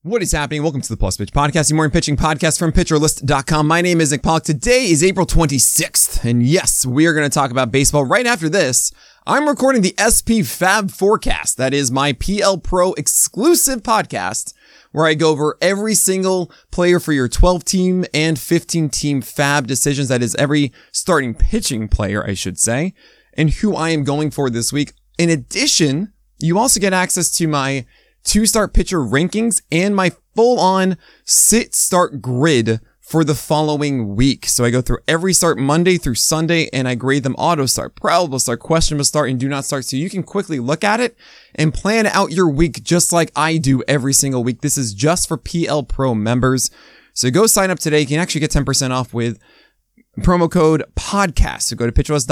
What is happening? Welcome to the Plus Pitch Podcast, the morning pitching podcast from PitcherList.com. My name is Nick Pollock. Today is April 26th, and yes, we are going to talk about baseball. Right after this, I'm recording the SP Fab Forecast. That is my PL Pro exclusive podcast, where I go over every single player for your 12-team and 15-team Fab decisions. That is every starting pitching player, I should say, and who I am going for this week. In addition, you also get access to my 2-start pitcher rankings and my full-on sit-start grid for the following week. So I go through every start Monday through Sunday and I grade them auto start, probable start, questionable start, and do not start. So you can quickly look at it and plan out your week just like I do every single week. This is just for PL Pro members. So go sign up today. You can actually get 10% off with promo code podcast. So go to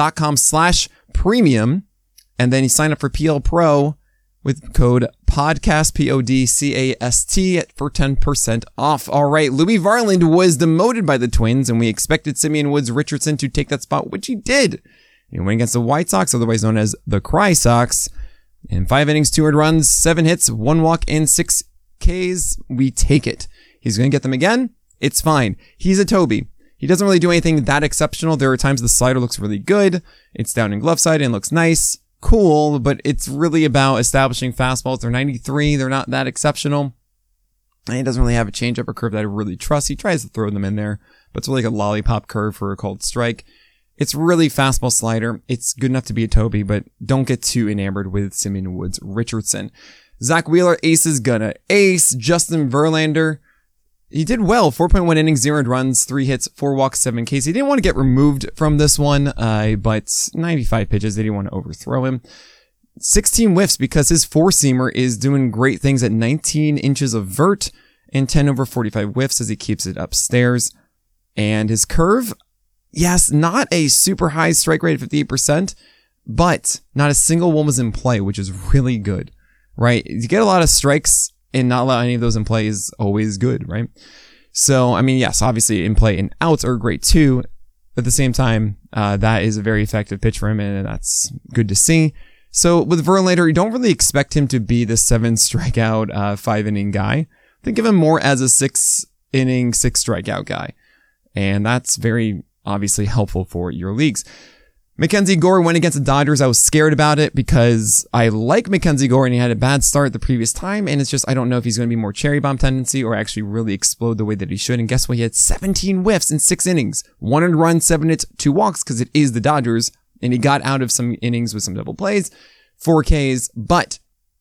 pitcherlist.com/premium and then you sign up for PL Pro with code podcast, PODCAST, for 10% off. All right, Louis Varland was demoted by the Twins, and we expected Simeon Woods Richardson to take that spot, which he did. He went against the White Sox, otherwise known as the Cry Sox. In 5 innings, 2 earned runs, 7 hits, 1 walk, and 6 Ks. We take it. He's going to get them again. It's fine. He's a Toby. He doesn't really do anything that exceptional. There are times the slider looks really good. It's down in glove side and looks nice. Cool, but it's really about establishing fastballs. They're 93. They're not that exceptional. And he doesn't really have a changeup or curve that I really trust. He tries to throw them in there, but it's really like a lollipop curve for a called strike. It's really fastball slider. It's good enough to be a Toby, but don't get too enamored with Simeon Woods Richardson. Zach Wheeler, ace is gonna ace. Justin Verlander, he did well. 4.1 innings, 0 earned runs, 3 hits, 4 walks, 7 Ks. He didn't want to get removed from this one, but 95 pitches. They didn't want to overthrow him. 16 whiffs because his 4-seamer is doing great things at 19 inches of vert and 10 over 45 whiffs as he keeps it upstairs. And his curve, yes, not a super high strike rate of 58%, but not a single one was in play, which is really good, right? You get a lot of strikes and not allow any of those in play is always good, right? So, I mean, yes, obviously in play and outs are great too. At the same time, that is a very effective pitch for him, and that's good to see. So with Verlander, you don't really expect him to be the 7 strikeout, 5-inning guy. Think of him more as a 6-inning, 6 strikeout guy. And that's very obviously helpful for your leagues. Mackenzie Gore went against the Dodgers. I was scared about it because I like Mackenzie Gore and he had a bad start the previous time. And it's just, I don't know if he's going to be more cherry bomb tendency or actually really explode the way that he should. And guess what? He had 17 whiffs in 6 innings, 1 earned run, 7 hits, 2 walks because it is the Dodgers. And he got out of some innings with some double plays, 4 Ks, but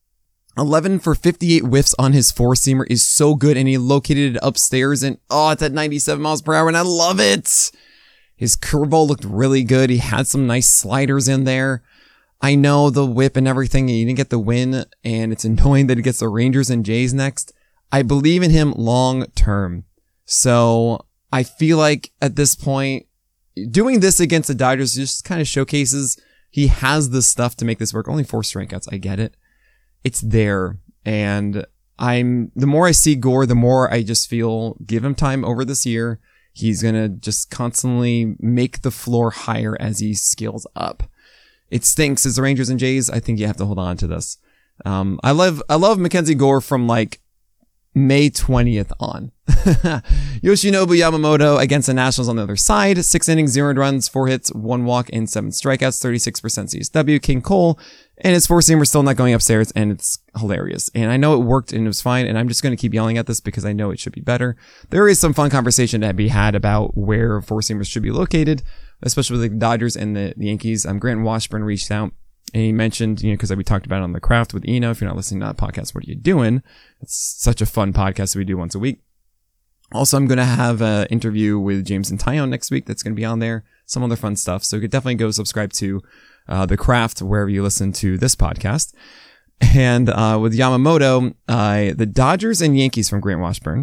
11 for 58 whiffs on his 4-seamer is so good. And he located it upstairs and it's at 97 miles per hour and I love it. His curveball looked really good. He had some nice sliders in there. I know the whip and everything. He didn't get the win, and it's annoying that he gets the Rangers and Jays next. I believe in him long term. So I feel like at this point, doing this against the Dodgers just kind of showcases he has the stuff to make this work. Only 4 strikeouts. I get it. It's there. And the more I see Gore, the more I just feel give him time over this year. He's going to just constantly make the floor higher as he scales up. It stinks as the Rangers and Jays. I think you have to hold on to this. I love Mackenzie Gore from like May 20th on. Yoshinobu Yamamoto against the Nationals on the other side. 6 innings, 0 earned runs, 4 hits, 1 walk, and 7 strikeouts, 36% CSW. King Cole and his 4-seamer still not going upstairs, and it's hilarious. And I know it worked and it was fine, and I'm just going to keep yelling at this because I know it should be better. There is some fun conversation to be had about where 4-seamers should be located, especially with the Dodgers and the Yankees. Grant Washburn reached out and he mentioned, because we talked about it on The Craft with Eno. If you're not listening to that podcast, what are you doing? It's such a fun podcast that we do once a week. Also, I'm going to have an interview with James and Tyone next week. That's going to be on there. Some other fun stuff. So you could definitely go subscribe to The Craft wherever you listen to this podcast. And with Yamamoto, the Dodgers and Yankees from Grant Washburn,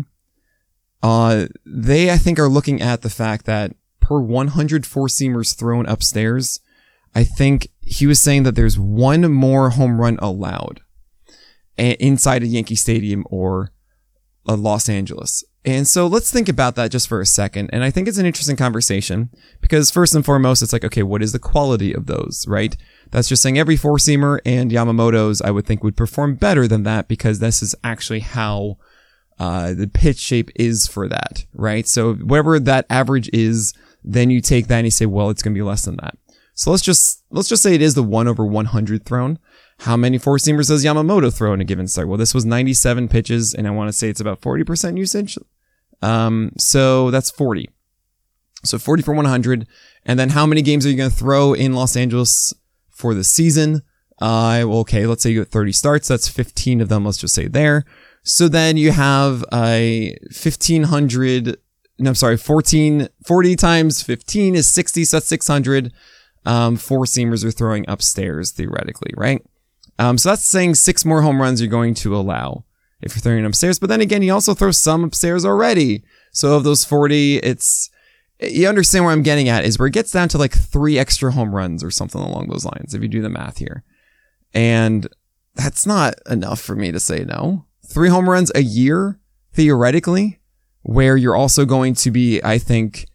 they, I think, are looking at the fact that per 100 4-seamers thrown upstairs, I think he was saying that there's 1 more home run allowed inside a Yankee Stadium or Los Angeles. And so let's think about that just for a second. And I think it's an interesting conversation because first and foremost, it's like, okay, what is the quality of those, right? That's just saying every 4-seamer and Yamamoto's, I would think, would perform better than that because this is actually how the pitch shape is for that, right? So whatever that average is, then you take that and you say, well, it's going to be less than that. So let's just say it is the 1/100 thrown. How many four seamers does Yamamoto throw in a given start? Well, this was 97 pitches, and I want to say it's about 40% usage. So that's 40. So 40 for 100. And then how many games are you going to throw in Los Angeles for the season? Okay, let's say you get 30 starts. That's 15 of them. Let's just say there. So then you have 40 times 15 is 60. So that's 600. Four seamers are throwing upstairs theoretically, right? So that's saying 6 more home runs you're going to allow if you're throwing upstairs. But then again, you also throw some upstairs already. So of those 40, you understand where I'm getting at is where it gets down to like 3 extra home runs or something along those lines, if you do the math here. And that's not enough for me to say no. 3 home runs a year, theoretically, where you're also going to be, I think,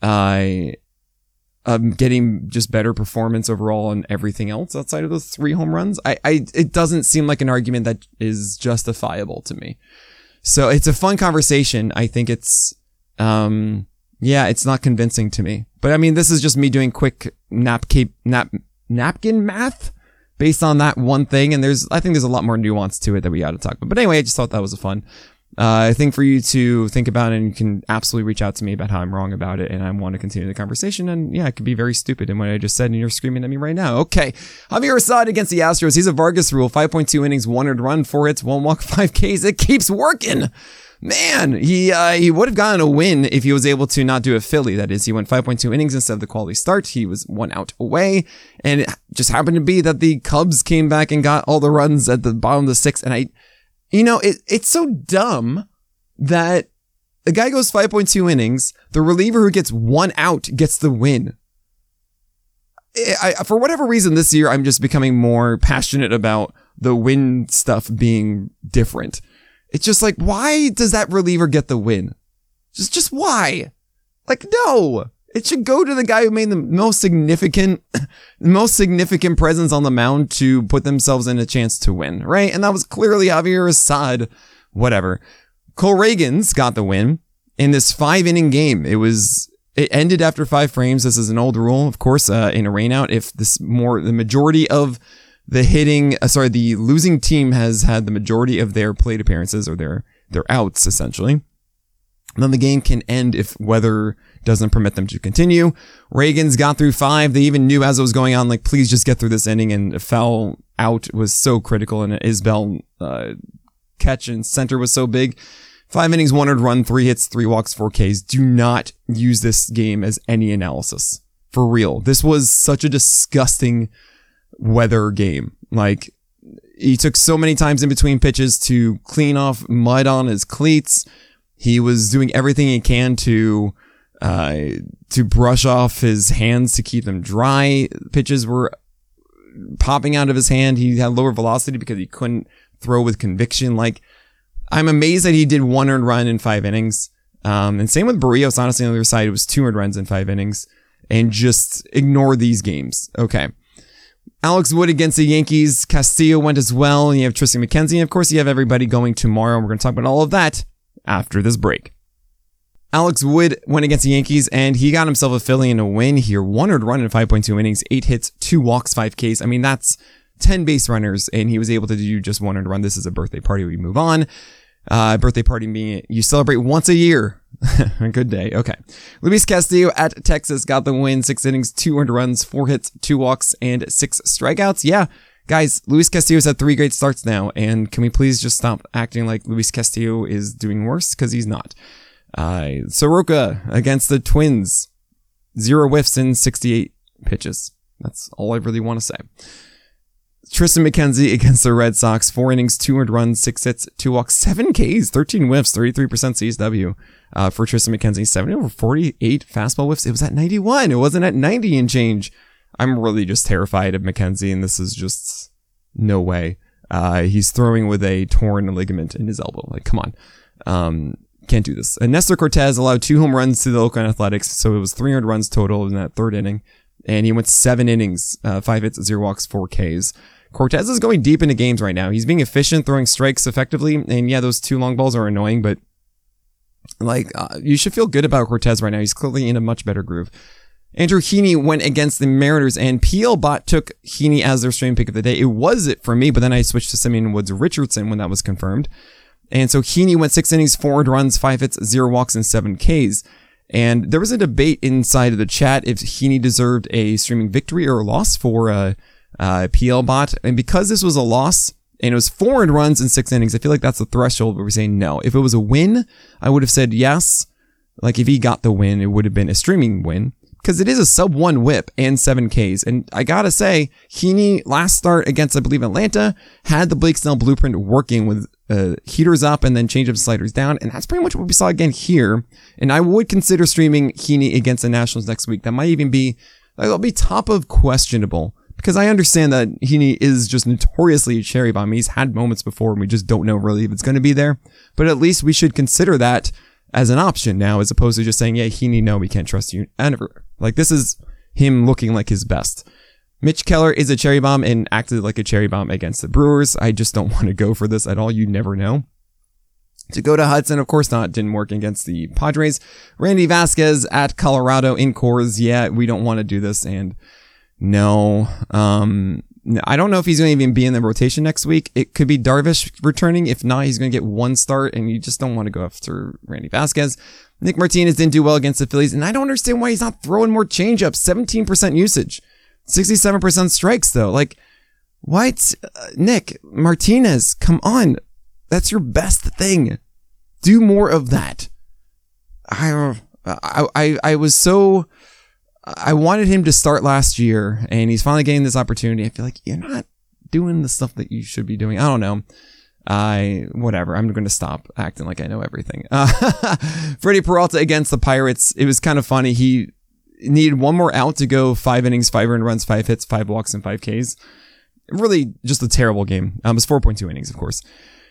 getting just better performance overall and everything else outside of those 3 home runs. It doesn't seem like an argument that is justifiable to me. So it's a fun conversation. I think it's not convincing to me. But I mean, this is just me doing quick napkin math based on that one thing. And I think there's a lot more nuance to it that we got to talk about. But anyway, I just thought that was a fun thing for you to think about, and you can absolutely reach out to me about how I'm wrong about it, and I want to continue the conversation. And yeah, it could be very stupid in what I just said, and you're screaming at me right now. Okay, Javier Assad against the Astros. He's a Vargas rule, 5.2 innings, 1 earned run, 4 hits, 1 walk, 5 Ks. It keeps working. Man, he would have gotten a win if he was able to not do a Philly. That is, he went 5.2 innings instead of the quality start. He was 1 out away, and it just happened to be that the Cubs came back and got all the runs at the bottom of the 6th. And it's so dumb that the guy goes 5.2 innings. The reliever who gets 1 out gets the win. For whatever reason this year, I'm just becoming more passionate about the win stuff being different. It's just like, why does that reliever get the win? Just why? Like, no. It should go to the guy who made the most significant presence on the mound to put themselves in a chance to win, right? And that was clearly Javier Assad. Whatever. Cole Ragans got the win in this 5-inning game. It ended after 5 frames. This is an old rule, of course, in a rainout. If the majority of the losing team has had the majority of their plate appearances or their outs, essentially, then the game can end if weather doesn't permit them to continue. Ragans got through 5. They even knew as it was going on, like, please just get through this inning, and a foul out was so critical, and an Isbell catch in center was so big. 5 innings, 1 earned run, 3 hits, 3 walks, 4 Ks. Do not use this game as any analysis. For real. This was such a disgusting weather game. Like, he took so many times in between pitches to clean off mud on his cleats. He was doing everything he can to brush off his hands to keep them dry. Pitches were popping out of his hand. He had lower velocity because he couldn't throw with conviction. Like, I'm amazed that he did 1 earned run in 5 innings. And same with Barrios. Honestly, on the other side, it was 2 earned runs in 5 innings. And just ignore these games. Okay. Alex Wood against the Yankees. Castillo went as well. And you have Tristan McKenzie. And of course, you have everybody going tomorrow. We're going to talk about all of that after this break. Alex Wood went against the Yankees, and he got himself a Philly in a win here. 1 earned run in 5.2 innings, 8 hits, 2 walks, 5 Ks. I mean, that's 10 base runners, and he was able to do just 1 earned run. This is a birthday party. We move on. Birthday party meaning you celebrate once a year. A good day. Okay. Luis Castillo at Texas got the win. 6 innings, 2 earned runs, 4 hits, 2 walks, and 6 strikeouts. Yeah. Guys, Luis Castillo's had 3 great starts now, and can we please just stop acting like Luis Castillo is doing worse? Because he's not. Soroka against the Twins. 0 whiffs in 68 pitches. That's all I really want to say. Tristan McKenzie against the Red Sox. 4 innings, 2 earned runs, 6 hits, 2 walks, 7 Ks, 13 whiffs, 33% CSW for Tristan McKenzie. 70/48 fastball whiffs. It was at 91. It wasn't at 90 and change. I'm really just terrified of McKenzie, and this is just no way. He's throwing with a torn ligament in his elbow. Like, come on. Can't do this. And Nestor Cortez allowed 2 home runs to the Oakland Athletics, so it was 300 runs total in that 3rd inning. And he went 7 innings, 5 hits, 0 walks, 4 Ks. Cortez is going deep into games right now. He's being efficient, throwing strikes effectively. And yeah, those 2 long balls are annoying, but you should feel good about Cortez right now. He's clearly in a much better groove. Andrew Heaney went against the Mariners, and PLBot took Heaney as their stream pick of the day. It was it for me, but then I switched to Simeon Woods Richardson when that was confirmed. And so Heaney went 6 innings, 4 earned runs, 5 hits, 0 walks, and 7 Ks. And there was a debate inside of the chat if Heaney deserved a streaming victory or a loss for PLBot. And because this was a loss, and it was 4 earned runs in 6 innings, I feel like that's the threshold where we're saying no. If it was a win, I would have said yes. Like if he got the win, it would have been a streaming win. Because it is a sub-1 whip and 7 Ks. And I gotta say, Heaney, last start against, I believe, Atlanta, had the Blake Snell blueprint working with heaters up and then change-up sliders down. And that's pretty much what we saw again here. And I would consider streaming Heaney against the Nationals next week. That might even be, it'll be top of questionable. Because I understand that Heaney is just notoriously a cherry bomb. He's had moments before and we just don't know really if it's going to be there. But at least we should consider that as an option now, as opposed to just saying, yeah, Heaney, no, we can't trust you. Like, this is him looking like his best. Mitch Keller is a cherry bomb and acted like a cherry bomb against the Brewers. I just don't want to go for this at all. You never know. To go to Hudson, of course not, didn't work against the Padres. Randy Vasquez at Colorado in Coors. Yeah, we don't want to do this. And no, I don't know if he's going to even be in the rotation next week. It could be Darvish returning. If not, he's going to get 1 start, and you just don't want to go after Randy Vasquez. Nick Martinez didn't do well against the Phillies, and I don't understand why he's not throwing more changeups. 17% usage, 67% strikes, though. Like, what? Nick Martinez, come on. That's your best thing. Do more of that. I wanted him to start last year, and he's finally getting this opportunity. I feel like you're not doing the stuff that you should be doing. I don't know. Whatever. I'm going to stop acting like I know everything. Freddie Peralta against the Pirates. It was kind of funny. He needed 1 more out to go 5 innings, 5 earned runs, 5 hits, 5 walks, and 5 Ks. Really just a terrible game. It was 4.2 innings, of course.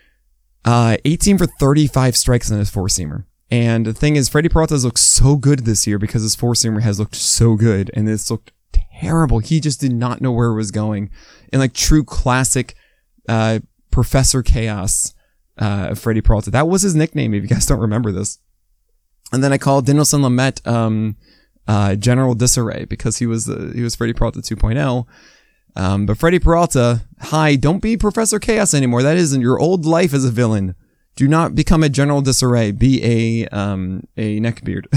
18 for 35 strikes on his 4-seamer. And the thing is, Freddie Peralta has looked so good this year because his 4-seamer has looked so good, and this looked terrible. He just did not know where it was going. In like true classic, Professor Chaos, Freddie Peralta. That was his nickname, if you guys don't remember this. And then I called Dinelson Lamet, General Disarray, because he was Freddie Peralta 2.0. But Freddie Peralta, hi, don't be Professor Chaos anymore. That isn't your old life as a villain. Do not become a General Disarray. Be a neckbeard.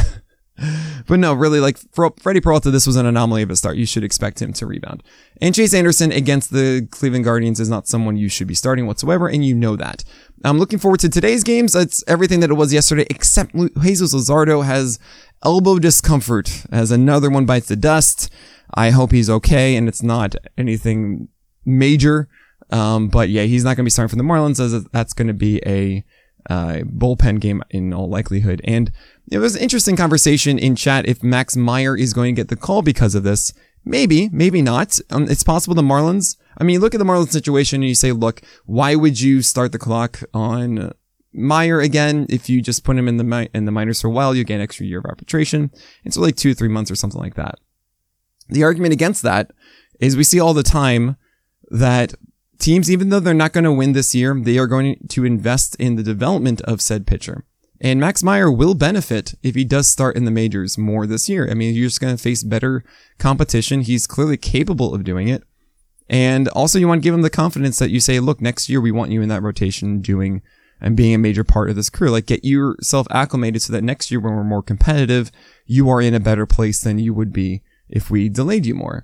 But no, really, like, for Freddie Peralta, this was an anomaly of a start. You should expect him to rebound. And Chase Anderson against the Cleveland Guardians is not someone you should be starting whatsoever, and you know that. I'm looking forward to today's games. It's everything that it was yesterday, except Jesus Luzardo has elbow discomfort as another one bites the dust. I hope he's okay, and it's not anything major. But yeah, he's not going to be starting for the Marlins, as that's going to be a bullpen game in all likelihood. And it was an interesting conversation in chat if Max Meyer is going to get the call because of this. Maybe, maybe not. It's possible the Marlins, I mean, you look at the Marlins situation and you say, look, why would you start the clock on Meyer again? If you just put him in the minors for a while, you get an extra year of arbitration. It's like 2-3 months or something like that. The argument against that is we see all the time that teams, even though they're not going to win this year, they are going to invest in the development of said pitcher. And Max Meyer will benefit if he does start in the majors more this year. I mean, you're just going to face better competition. He's clearly capable of doing it. And also you want to give him the confidence that you say, look, next year we want you in that rotation doing and being a major part of this crew. Like, get yourself acclimated so that next year when we're more competitive, you are in a better place than you would be if we delayed you more.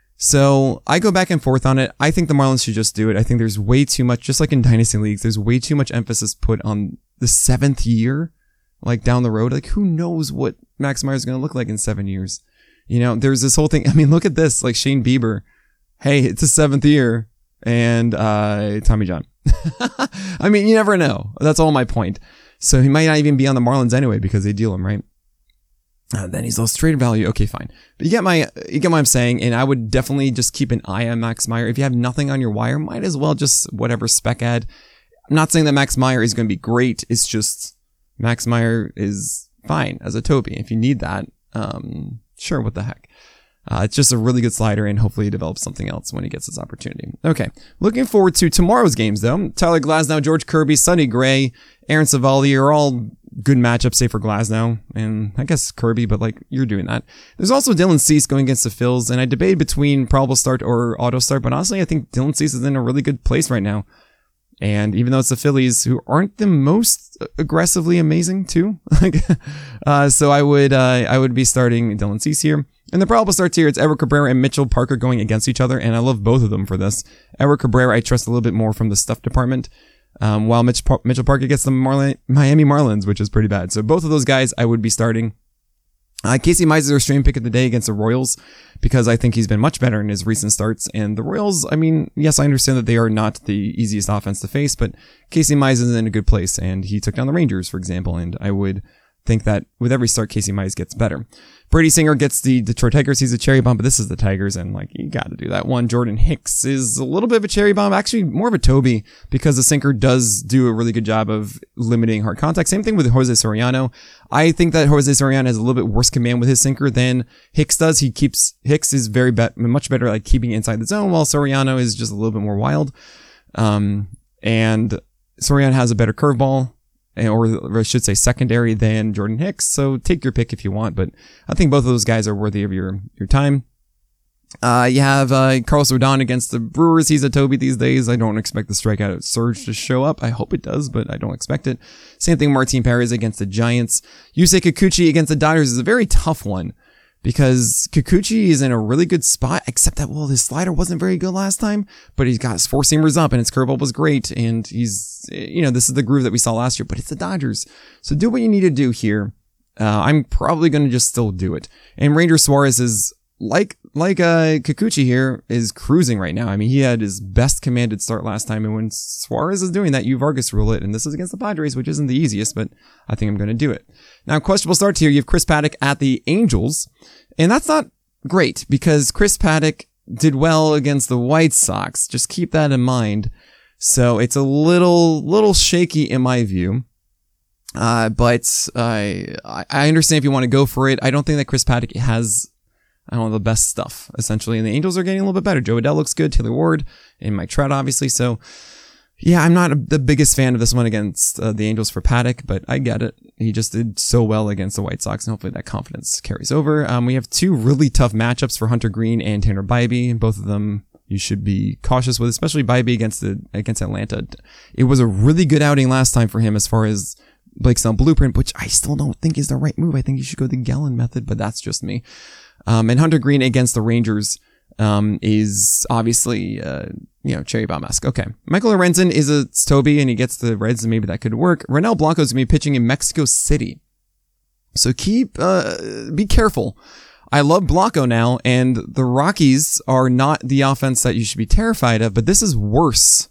So I go back and forth on it. I think the Marlins should just do it. I think there's way too much, just like in dynasty leagues, there's way too much emphasis put on the 7th year, like down the road. Like, who knows what Max Meyer is going to look like in 7 years? You know, there's this whole thing. I mean, look at this, like Shane Bieber. Hey, it's his 7th year, and Tommy John. I mean, you never know. That's all my point. So he might not even be on the Marlins anyway because they deal him, right? Then he's lost trade value. Okay, fine. But you get what I'm saying, and I would definitely just keep an eye on Max Meyer. If you have nothing on your wire, might as well just whatever spec ad. I'm not saying that Max Meyer is going to be great. It's just Max Meyer is fine as a Toby. If you need that, sure, what the heck. It's just a really good slider, and hopefully he develops something else when he gets his opportunity. Okay, looking forward to tomorrow's games, though. Tyler Glasnow, George Kirby, Sonny Gray, Aaron Savali are all good matchups, save for Glasnow, and I guess Kirby, but like, you're doing that. There's also Dylan Cease going against the Phils, and I debated between probable start or auto start, but honestly, I think Dylan Cease is in a really good place right now. And even though it's the Phillies, who aren't the most aggressively amazing too, so I would be starting Dylan Cease here. And the probable starts here, it's Edward Cabrera and Mitchell Parker going against each other, and I love both of them for this. Edward Cabrera, I trust a little bit more from the stuff department, while Mitchell Parker gets the Miami Marlins, which is pretty bad. So both of those guys I would be starting. Casey Mize is our stream pick of the day against the Royals because I think he's been much better in his recent starts. And the Royals, I mean, yes, I understand that they are not the easiest offense to face, but Casey Mize is in a good place, and he took down the Rangers, for example, and I would think that with every start, Casey Mize gets better. Brady Singer gets the Detroit Tigers. He's a cherry bomb, but this is the Tigers, and like, you got to do that one. Jordan Hicks is a little bit of a cherry bomb, actually more of a Toby, because the sinker does do a really good job of limiting hard contact. Same thing with Jose Soriano. I think that Jose Soriano has a little bit worse command with his sinker than Hicks does. Hicks is much better at keeping it inside the zone, while Soriano is just a little bit more wild. And Soriano has a better curveball, or I should say secondary, than Jordan Hicks. So take your pick if you want, but I think both of those guys are worthy of your time. You have Carlos Rodon against the Brewers. He's a Toby these days. I don't expect the strikeout surge to show up. I hope it does, but I don't expect it. Same thing, Martin Perez against the Giants. Yusei Kikuchi against the Dodgers is a very tough one, because Kikuchi is in a really good spot, except that, well, his slider wasn't very good last time, but he's got his four seamers up and his curveball was great. And he's, this is the groove that we saw last year, but it's the Dodgers. So do what you need to do here. I'm probably going to just still do it. And Ranger Suarez is like Kikuchi here is cruising right now. I mean, he had his best commanded start last time. And when Suarez is doing that, you Vargas rule it. And this is against the Padres, which isn't the easiest, but I think I'm going to do it. Now, questionable starts here. You have Chris Paddack at the Angels. And that's not great, because Chris Paddack did well against the White Sox. Just keep that in mind. So it's a little shaky in my view. But I understand if you want to go for it. I don't think that Chris Paddack has, the best stuff, essentially. And the Angels are getting a little bit better. Joe Adell looks good, Taylor Ward, and Mike Trout, obviously. So, yeah, I'm not the biggest fan of this one against the Angels for Paddack, but I get it. He just did so well against the White Sox, and hopefully that confidence carries over. We have two really tough matchups for Hunter Green and Tanner Bybee. Both of them you should be cautious with, especially Bybee against Atlanta. It was a really good outing last time for him as far as Blake Snell blueprint, which I still don't think is the right move. I think you should go the Gallen method, but that's just me. And Hunter Green against the Rangers is obviously, cherry bomb-esque. Okay. Michael Lorenzen is a Toby, and he gets the Reds, and maybe that could work. Ronel Blanco is going to be pitching in Mexico City. So be careful. I love Blanco now, and the Rockies are not the offense that you should be terrified of, but this is worse.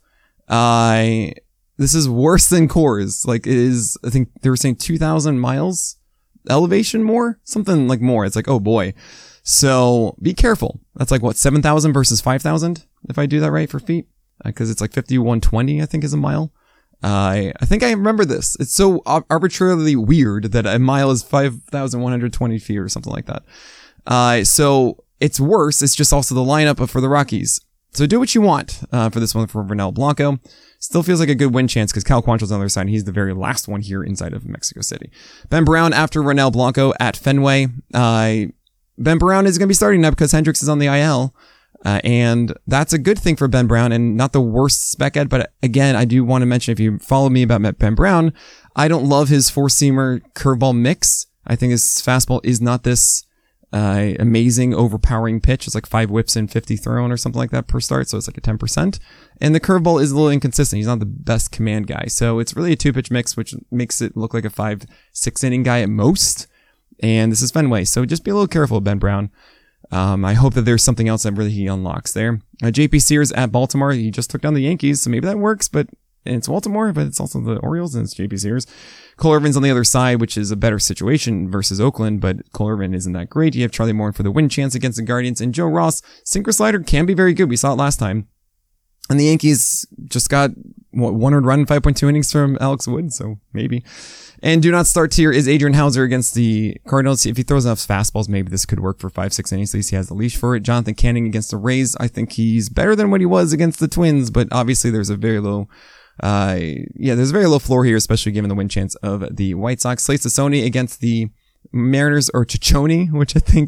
This is worse than Coors. Like, it is, I think they were saying 2,000 miles elevation more? Something like more. It's like, oh boy. So be careful. That's like what, 7,000 versus 5,000? If I do that right for feet? Cause it's like 5,120, I think is a mile. I think I remember this. It's so arbitrarily weird that a mile is 5,120 feet or something like that. So it's worse. It's just also the lineup for the Rockies. So do what you want, for this one for Ronel Blanco. Still feels like a good win chance because Cal Quantrill's on the other side. He's the very last one here inside of Mexico City. Ben Brown after Ronel Blanco at Fenway. Ben Brown is going to be starting now because Hendricks is on the IL. And that's a good thing for Ben Brown and not the worst spec ed. But again, I do want to mention, if you follow me about Ben Brown, I don't love his four-seamer curveball mix. I think his fastball is not this amazing, overpowering pitch. It's like 5 whips and 50 thrown or something like that per start. So it's like a 10%. And the curveball is a little inconsistent. He's not the best command guy. So it's really a 2-pitch mix, which makes it look like a 5-6 inning guy at most. And this is Fenway. So just be a little careful with Ben Brown. I hope that there's something else that really he unlocks there. JP Sears at Baltimore. He just took down the Yankees. So maybe that works, but it's Baltimore, but it's also the Orioles and it's JP Sears. Cole Irvin's on the other side, which is a better situation versus Oakland, but Cole Irvin isn't that great. You have Charlie Morton for the win chance against the Guardians, and Joe Ross, sinker slider can be very good. We saw it last time. And the Yankees just got one earned run in 5.2 innings from Alex Wood, so maybe. And do not start tier is Adrian Hauser against the Cardinals. If he throws enough fastballs, maybe this could work for 5-6 innings. At least he has the leash for it. Jonathan Canning against the Rays. I think he's better than what he was against the Twins, but obviously there's a very low there's a very low floor here, especially given the win chance of the White Sox. Slade Cecconi against the Mariners, or Ciccone, which I think,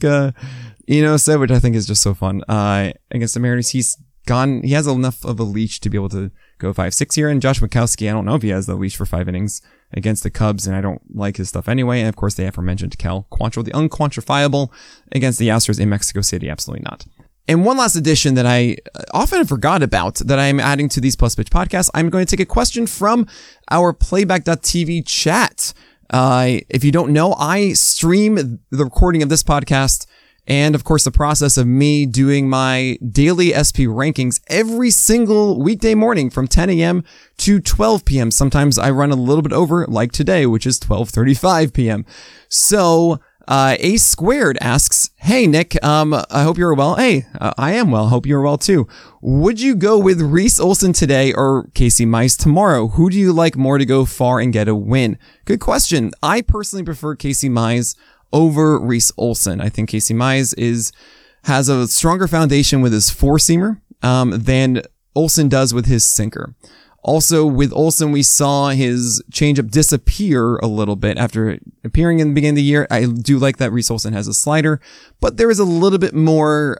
said, which I think is just so fun. Against the Mariners, he has enough of a leash to be able to go 5-6 here. And Josh Winkowski, I don't know if he has the leash for 5 innings against the Cubs, and I don't like his stuff anyway. And of course, the aforementioned Cal Quantrill, the unquantifiable, against the Astros in Mexico City. Absolutely not. And one last addition that I often forgot about that I'm adding to these Plus Pitch podcasts, I'm going to take a question from our Playback.tv chat. If you don't know, I stream the recording of this podcast and, of course, the process of me doing my daily SP rankings every single weekday morning from 10 a.m. to 12 p.m. Sometimes I run a little bit over, like today, which is 12:35 p.m. So A Squared asks, "Hey Nick, I hope you're well." Hey, I am well. Hope you're well too. Would you go with Reese Olson today or Casey Mize tomorrow? Who do you like more to go far and get a win? Good question. I personally prefer Casey Mize over Reese Olson. I think Casey Mize has a stronger foundation with his four-seamer than Olson does with his sinker. Also, with Olson, we saw his changeup disappear a little bit after appearing in the beginning of the year. I do like that Reese Olson has a slider, but there is a little bit more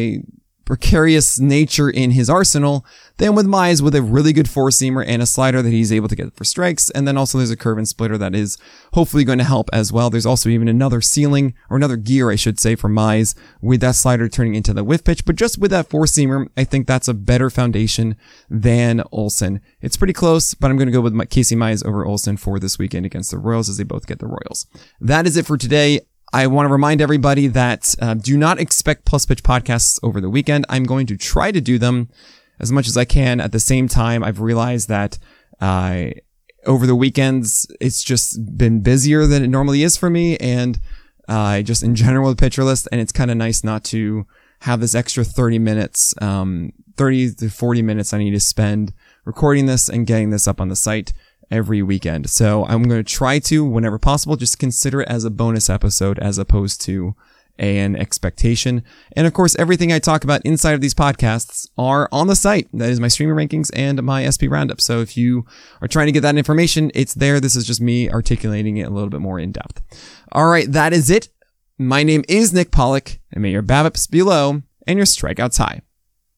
precarious nature in his arsenal than with Mize, with a really good four-seamer and a slider that he's able to get for strikes. And then also there's a curve and splitter that is hopefully going to help as well. There's also even another ceiling, or another gear, I should say, for Mize with that slider turning into the whiff pitch. But just with that four-seamer, I think that's a better foundation than Olson. It's pretty close, but I'm going to go with Casey Mize over Olson for this weekend against the Royals, as they both get the Royals. That is it for today. I want to remind everybody that do not expect Plus Pitch podcasts over the weekend. I'm going to try to do them as much as I can. At the same time, I've realized that over the weekends, it's just been busier than it normally is for me, and just in general with Pitcher List, and it's kind of nice not to have this extra 30 to 40 minutes I need to spend recording this and getting this up on the site every weekend. So I'm going to try to, whenever possible, just consider it as a bonus episode as opposed to an expectation. And of course, everything I talk about inside of these podcasts are on the site. That is my streamer rankings and my SP roundup. So if you are trying to get that information, it's there. This is just me articulating it a little bit more in depth. All right, that is it. My name is Nick Pollack, and may your BABIPs be low and your strikeouts high.